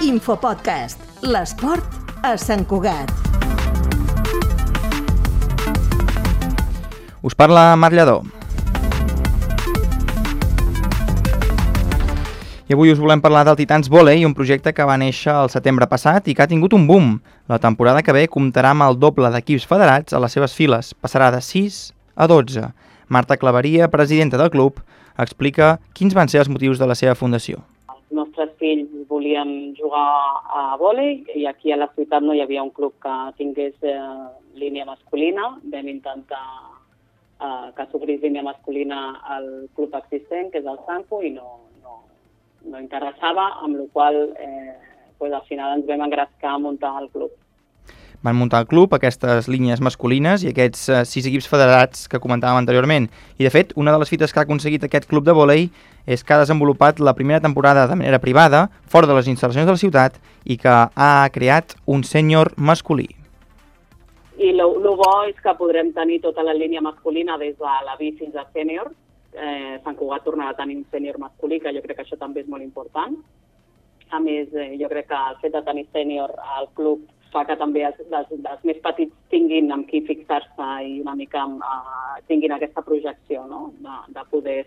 Infopodcast, l'esport a Sant Cugat. Us parla Marc Lledó. I avui us volem parlar del Titans Vòlei, un projecte que va néixer el setembre passat i que ha tingut un boom. La temporada que ve comptarà amb el doble d'equips federats a les seves files, passarà de 6 a 12. Marta Claveria, presidenta del club, explica quins van ser els motius de la seva fundació. Els nostres fills volien jugar a vòlei i aquí a la ciutat no hi havia un club que tingués línia masculina. Vam intentar que s'obrís línia masculina al club existent, que és el Sanco, i no interessava, amb la qual al final ens vam engrescar a muntar el club. Van muntar el club, aquestes línies masculines i aquests 6 equips federats que comentàvem anteriorment. I de fet, una de les fites que ha aconseguit aquest club de vòlei és que ha desenvolupat la primera temporada de manera privada, fora de les instal·lacions de la ciutat, i que ha creat un sènior masculí. I el bo és que podrem tenir tota la línia masculina des de la B fins a sènior. Sant Cugat tornarà a tenir un sènior masculí, que jo crec que això també és molt important. A més, jo crec que el fet de tenir sènior al club fa que també els més petits tinguin amb qui fixar-se i una mica tinguin aquesta projecció, no? de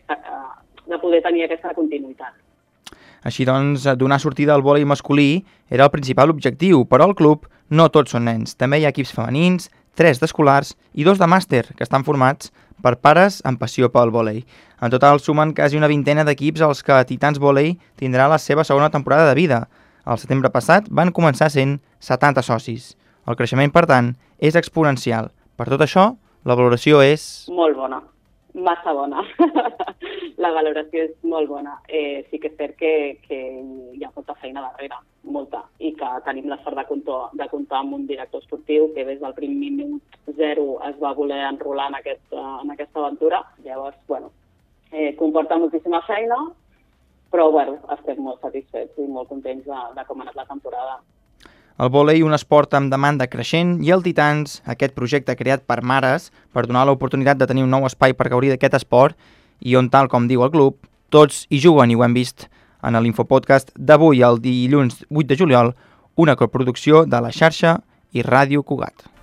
poder tenir aquesta continuïtat. Així doncs, donar sortida al vòlei masculí era el principal objectiu, però al club no tots són nens. També hi ha equips femenins, 3 d'escolars i 2 de màster, que estan formats per pares amb passió pel vòlei. En total sumen quasi una vintena d'equips als que Titans Vòlei tindrà la seva segona temporada de vida. El setembre passat van començar sent 70 socis. El creixement, per tant, és exponencial. Per tot això, la valoració és... Molt bona, massa bona. La valoració és molt bona. Sí que és cert que hi ha molta feina darrere, molta, i que tenim la sort de comptar amb un director esportiu que des del primer minut 0 es va voler enrolar en aquesta aventura. Llavors, comporta moltíssima feina, però estem molt satisfets i molt contents de com ha anat la temporada. El vòlei, un esport amb demanda creixent, i el Titans, aquest projecte creat per mares per donar l'oportunitat de tenir un nou espai per gaudir d'aquest esport i on, tal com diu el club, tots hi juguen, i ho hem vist en l'Infopodcast d'avui, el dilluns 8 de juliol, una coproducció de La Xarxa i Ràdio Cugat.